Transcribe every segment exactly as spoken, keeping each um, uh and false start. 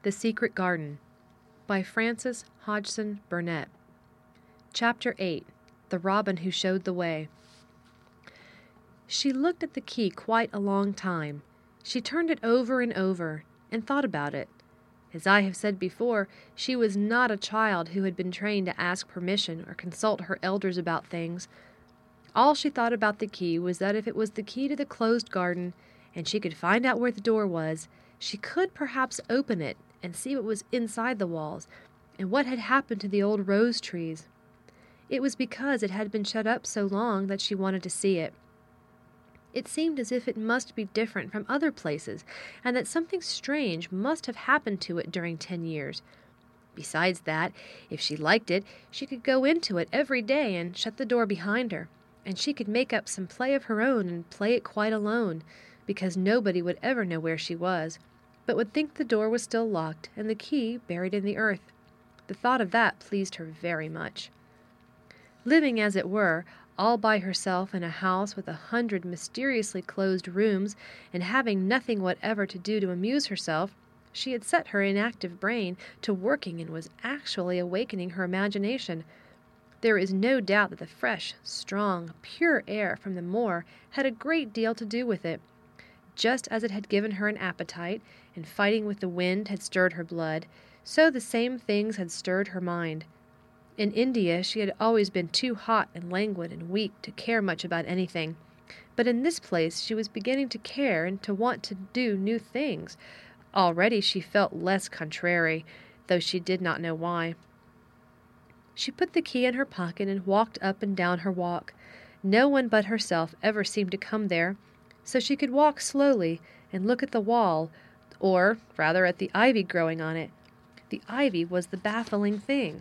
The Secret Garden by Frances Hodgson Burnett. Chapter eight. The Robin Who Showed the Way. She looked at the key quite a long time. She turned it over and over, and thought about it. As I have said before, she was not a child who had been trained to ask permission or consult her elders about things. All she thought about the key was that if it was the key to the closed garden, and she could find out where the door was, she could perhaps open it and see what was inside the walls, and what had happened to the old rose trees. It was because it had been shut up so long that she wanted to see it. It seemed as if it must be different from other places, and that something strange must have happened to it during ten years. Besides that, if she liked it, she could go into it every day and shut the door behind her, and she could make up some play of her own and play it quite alone, because nobody would ever know where she was, but would think the door was still locked and the key buried in the earth. The thought of that pleased her very much. Living, as it were, all by herself in a house with a hundred mysteriously closed rooms, and having nothing whatever to do to amuse herself, she had set her inactive brain to working and was actually awakening her imagination. There is no doubt that the fresh, strong, pure air from the moor had a great deal to do with it. Just as it had given her an appetite, and fighting with the wind had stirred her blood, so the same things had stirred her mind. In India she had always been too hot and languid and weak to care much about anything, but in this place she was beginning to care and to want to do new things. Already she felt less contrary, though she did not know why. She put the key in her pocket and walked up and down her walk. No one but herself ever seemed to come there, so she could walk slowly and look at the wall, or rather at the ivy growing on it. The ivy was the baffling thing.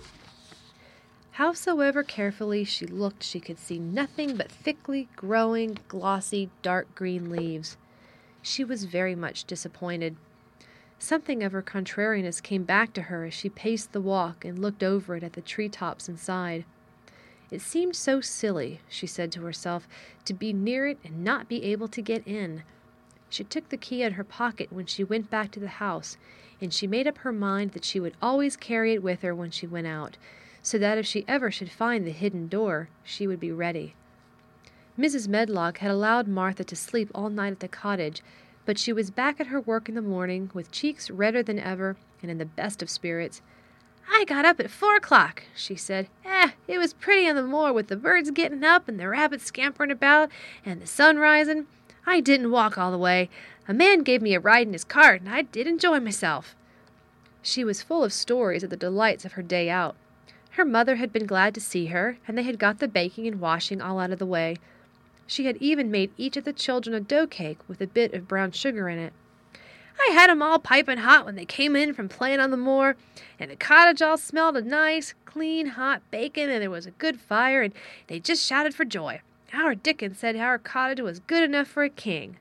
Howsoever carefully she looked, she could see nothing but thickly growing, glossy, dark green leaves. She was very much disappointed. Something of her contrariness came back to her as she paced the walk and looked over it at the tree-tops inside. It seemed so silly, she said to herself, to be near it and not be able to get in. She took the key in her pocket when she went back to the house, and she made up her mind that she would always carry it with her when she went out, so that if she ever should find the hidden door, she would be ready. Missus Medlock had allowed Martha to sleep all night at the cottage, but she was back at her work in the morning, with cheeks redder than ever, and in the best of spirits. "I got up at four o'clock," she said. "Eh, it was pretty on the moor with the birds getting up and the rabbits scampering about and the sun rising. I didn't walk all the way. A man gave me a ride in his cart, and I did enjoy myself." She was full of stories of the delights of her day out. Her mother had been glad to see her, and they had got the baking and washing all out of the way. She had even made each of the children a dough cake with a bit of brown sugar in it. "I had 'em all piping hot when they came in from playing on the moor, and the cottage all smelled of nice, clean, hot bacon, and there was a good fire, and they just shouted for joy. Our Dickon said our cottage was good enough for a king."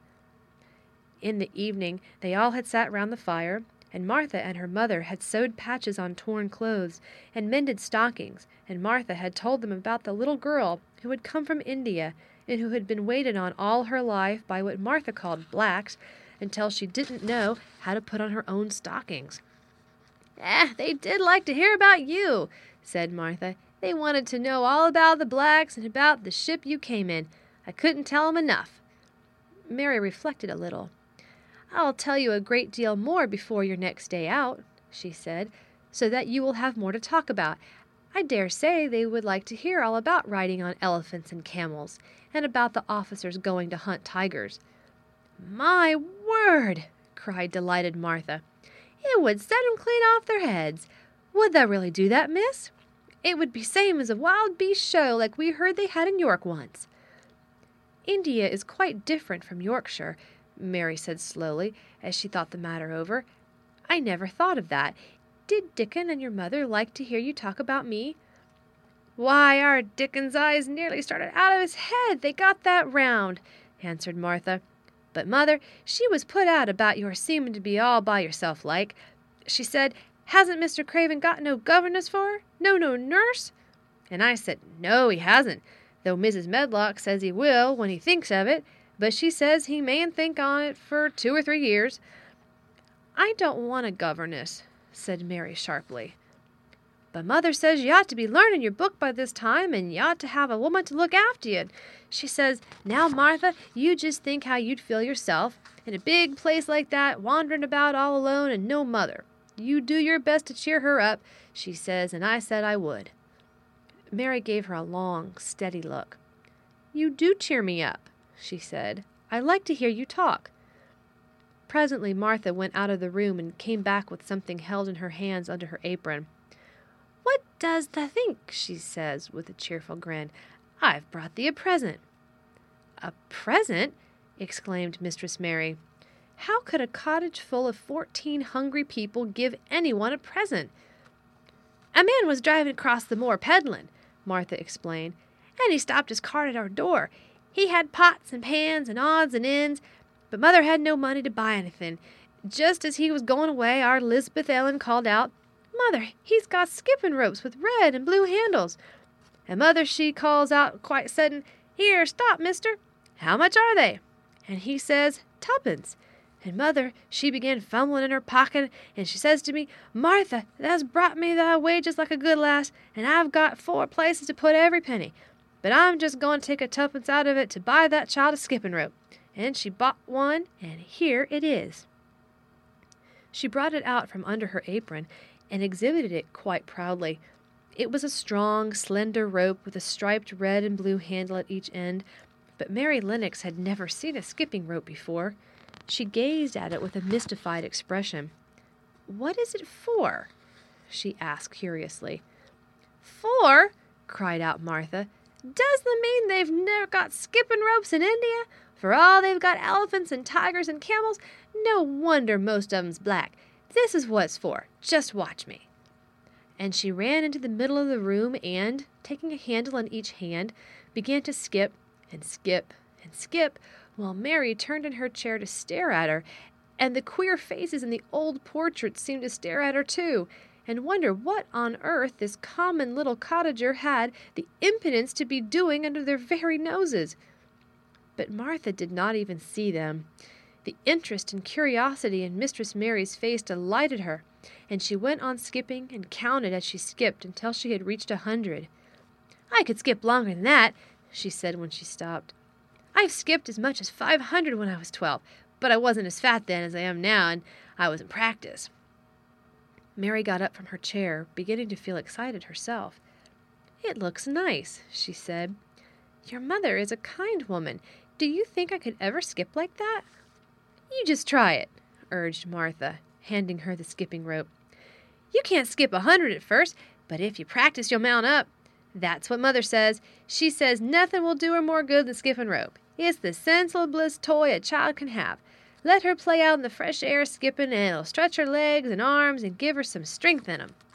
In the evening they all had sat round the fire, and Martha and her mother had sewed patches on torn clothes, and mended stockings, and Martha had told them about the little girl who had come from India, and who had been waited on all her life by what Martha called blacks, until she didn't know how to put on her own stockings. "Eh, they did like to hear about you," said Martha. "They wanted to know all about the blacks and about the ship you came in. I couldn't tell 'em enough." Mary reflected a little. "I'll tell you a great deal more before your next day out," she said, "so that you will have more to talk about. I dare say they would like to hear all about riding on elephants and camels, and about the officers going to hunt tigers." "My word!" cried delighted Martha. "It would set 'em clean off their heads. Would they really do that, miss? It would be same as a wild beast show like we heard they had in York once." "India is quite different from Yorkshire," Mary said slowly, as she thought the matter over. "I never thought of that. Did Dickon and your mother like to hear you talk about me?" "Why, our Dickon's eyes nearly started out of his head, they got that round," answered Martha. "But mother, she was put out about your seeming to be all by yourself like. She said, 'Hasn't Mister Craven got no governess for her? No, no nurse?' And I said, 'No, he hasn't, though Missus Medlock says he will when he thinks of it, but she says he mayn't think on it for two or three years.' "I don't want a governess," said Mary sharply. "But Mother says you ought to be learning your book by this time, and you ought to have a woman to look after you. She says, 'Now, Martha, you just think how you'd feel yourself, in a big place like that, wandering about all alone and no mother. You do your best to cheer her up,' she says, and I said I would." Mary gave her a long, steady look. "You do cheer me up," she said. "I like to hear you talk." Presently Martha went out of the room and came back with something held in her hands under her apron. "What does tha think?" she says with a cheerful grin. "I've brought thee a present." "A present?" exclaimed Mistress Mary. "How could a cottage full of fourteen hungry people give anyone a present?" "A man was driving across the moor peddling," Martha explained, "and he stopped his cart at our door. He had pots and pans and odds and ends, but Mother had no money to buy anything. Just as he was going away, our Lisbeth Ellen called out, 'Mother, he's got skipping ropes with red and blue handles.' And Mother, she calls out quite sudden, 'Here, stop, mister. How much are they?' And he says, 'Tuppence.' And Mother, she began fumbling in her pocket, and she says to me, 'Martha, thou's brought me thy wages like a good lass, and I've got four places to put every penny. But I'm just going to take a tuppence out of it to buy that child a skipping rope.' And she bought one, and here it is." She brought it out from under her apron and exhibited it quite proudly. It was a strong, slender rope with a striped red and blue handle at each end, but Mary Lennox had never seen a skipping rope before. She gazed at it with a mystified expression. "What is it for?" she asked curiously. "For?" cried out Martha. "Does that mean they've never got skipping ropes in India? For all they've got elephants and tigers and camels, no wonder most of 'em's black. This is what it's for. Just watch me." And she ran into the middle of the room and, taking a handle in each hand, began to skip and skip and skip, while Mary turned in her chair to stare at her, and the queer faces in the old portraits seemed to stare at her too, and wonder what on earth this common little cottager had the impudence to be doing under their very noses. But Martha did not even see them. The interest and curiosity in Mistress Mary's face delighted her, and she went on skipping and counted as she skipped until she had reached a hundred. "I could skip longer than that," she said when she stopped. "I've skipped as much as five hundred when I was twelve, but I wasn't as fat then as I am now, and I was in practice." Mary got up from her chair, beginning to feel excited herself. "It looks nice," she said. "Your mother is a kind woman. Do you think I could ever skip like that?" "You just try it," urged Martha, handing her the skipping rope. "You can't skip a hundred at first, but if you practice you'll mount up. That's what Mother says. She says nothing will do her more good than skipping rope. It's the sensiblest toy a child can have. Let her play out in the fresh air skipping, and it'll stretch her legs and arms and give her some strength in 'em."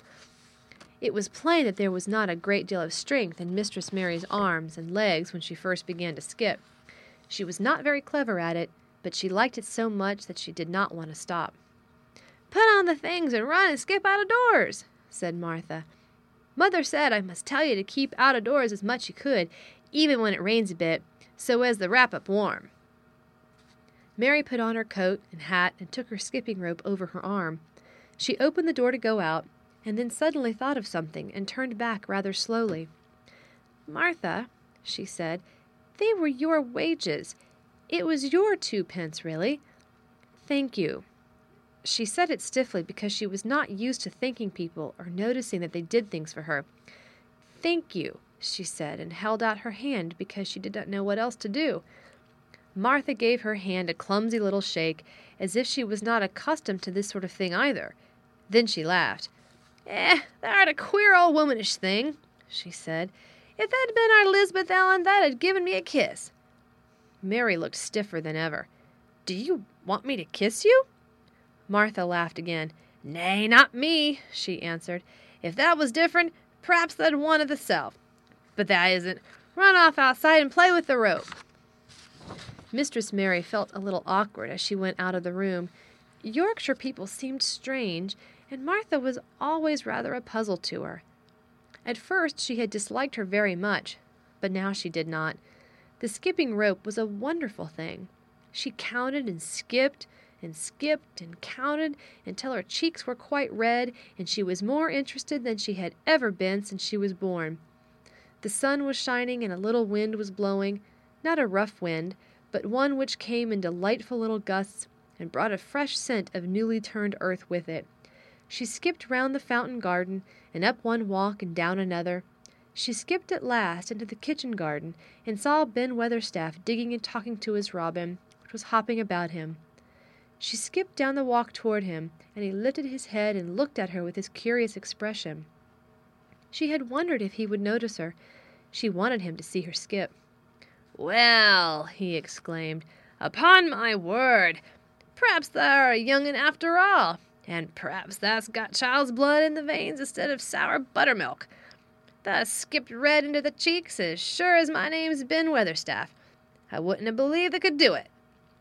It was plain that there was not a great deal of strength in Mistress Mary's arms and legs when she first began to skip. She was not very clever at it, but she liked it so much that she did not want to stop. "Put on the things and run and skip out of doors," said Martha. "Mother said I must tell you to keep out of doors as much as you could, even when it rains a bit, so as to wrap up warm." Mary put on her coat and hat and took her skipping rope over her arm. She opened the door to go out, and then suddenly thought of something and turned back rather slowly. "Martha," she said, "they were your wages. It was your twopence, really." "Thank you." She said it stiffly because she was not used to thanking people or noticing that they did things for her. "Thank you," she said, and held out her hand because she did not know what else to do. Martha gave her hand a clumsy little shake, as if she was not accustomed to this sort of thing either. Then she laughed. "Eh, thou'rt a queer old womanish thing," she said. "If that'd been our Lisbeth Ellen, that'd have given me a kiss." Mary looked stiffer than ever. "Do you want me to kiss you?" Martha laughed again. "Nay, not me," she answered. "If that was different, p'raps tha'd wanted the self. But that isn't. Run off outside and play with the rope." Mistress Mary felt a little awkward as she went out of the room. Yorkshire people seemed strange, and Martha was always rather a puzzle to her. At first she had disliked her very much, but now she did not. The skipping rope was a wonderful thing. She counted and skipped, and skipped and counted until her cheeks were quite red, and she was more interested than she had ever been since she was born. The sun was shining and a little wind was blowing, not a rough wind, but one which came in delightful little gusts and brought a fresh scent of newly turned earth with it. She skipped round the fountain garden and up one walk and down another. She skipped at last into the kitchen garden and saw Ben Weatherstaff digging and talking to his robin, which was hopping about him. She skipped down the walk toward him, and he lifted his head and looked at her with his curious expression. She had wondered if he would notice her. She wanted him to see her skip. "Well," he exclaimed, "upon my word, p'raps thou're a young'un after all, and p'raps thou's got child's blood in the veins instead of sour buttermilk. Thou skipped red into the cheeks as sure as my name's Ben Weatherstaff. I wouldn't have believed thou could do it."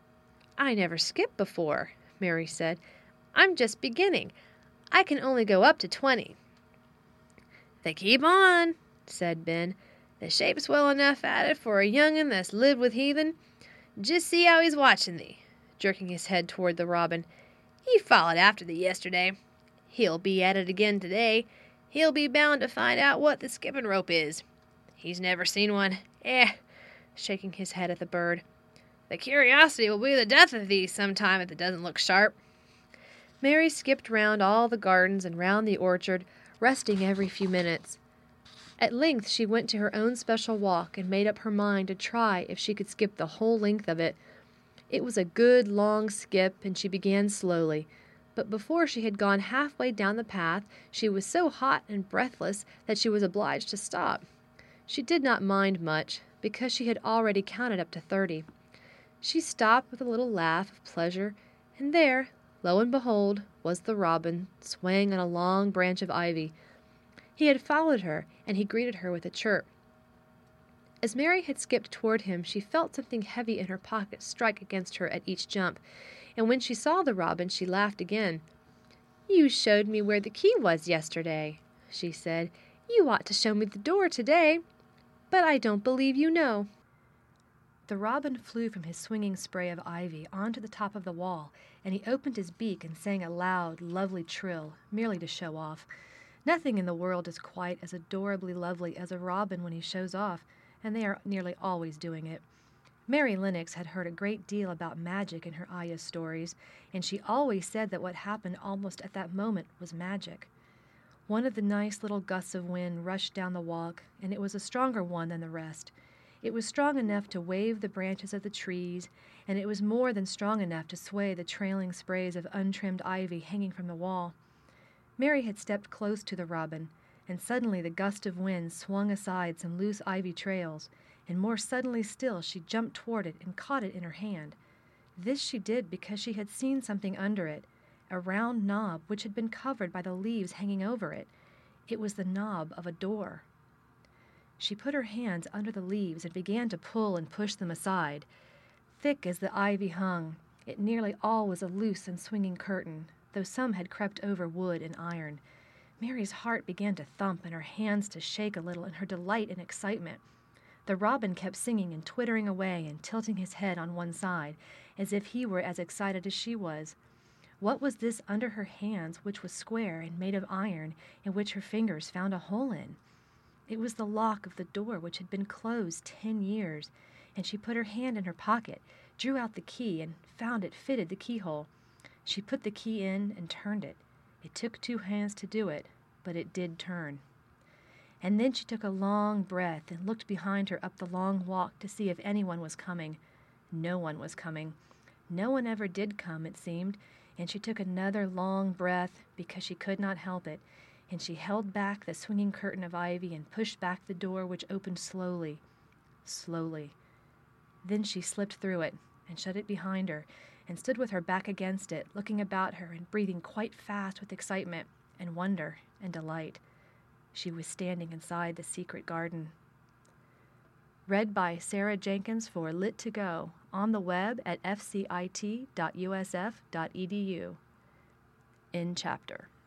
"I never skipped before," Mary said. "I'm just beginning. I can only go up to twenty." "Then keep on," said Ben. "The shape's well enough at it for a young'un that's lived with heathen. Just see how he's watching thee," jerking his head toward the robin. "He followed after thee yesterday. He'll be at it again today. He'll be bound to find out what the skipping rope is. He's never seen one. Eh," shaking his head at the bird. "The curiosity will be the death of thee sometime if it doesn't look sharp." Mary skipped round all the gardens and round the orchard, resting every few minutes. At length she went to her own special walk and made up her mind to try if she could skip the whole length of it. It was a good long skip, and she began slowly. But before she had gone halfway down the path, she was so hot and breathless that she was obliged to stop. She did not mind much, because she had already counted up to thirty. She stopped with a little laugh of pleasure, and there, lo and behold, was the robin, swaying on a long branch of ivy. He had followed her, and he greeted her with a chirp. As Mary had skipped toward him, she felt something heavy in her pocket strike against her at each jump, and when she saw the robin, she laughed again. "You showed me where the key was yesterday," she said. "You ought to show me the door today, but I don't believe you know." The robin flew from his swinging spray of ivy onto the top of the wall, and he opened his beak and sang a loud, lovely trill, merely to show off. Nothing in the world is quite as adorably lovely as a robin when he shows off, and they are nearly always doing it. Mary Lennox had heard a great deal about magic in her ayah's stories, and she always said that what happened almost at that moment was magic. One of the nice little gusts of wind rushed down the walk, and it was a stronger one than the rest. It was strong enough to wave the branches of the trees, and it was more than strong enough to sway the trailing sprays of untrimmed ivy hanging from the wall. Mary had stepped close to the robin, and suddenly the gust of wind swung aside some loose ivy trails, and more suddenly still she jumped toward it and caught it in her hand. This she did because she had seen something under it, a round knob which had been covered by the leaves hanging over it. It was the knob of a door. She put her hands under the leaves and began to pull and push them aside. Thick as the ivy hung, it nearly all was a loose and swinging curtain, though some had crept over wood and iron. Mary's heart began to thump and her hands to shake a little in her delight and excitement. The robin kept singing and twittering away and tilting his head on one side, as if he were as excited as she was. What was this under her hands, which was square and made of iron, and which her fingers found a hole in? It was the lock of the door, which had been closed ten years, and she put her hand in her pocket, drew out the key, and found it fitted the keyhole. She put the key in and turned it. It took two hands to do it, but it did turn. And then she took a long breath and looked behind her up the long walk to see if anyone was coming. No one was coming. No one ever did come, it seemed, and she took another long breath because she could not help it, and she held back the swinging curtain of ivy and pushed back the door, which opened slowly, slowly. Then she slipped through it and shut it behind her and stood with her back against it, looking about her and breathing quite fast with excitement and wonder and delight. She was standing inside the secret garden. Read by Sarah Jenkins for Lit to Go on the web at f c i t dot u s f dot e d u. End chapter.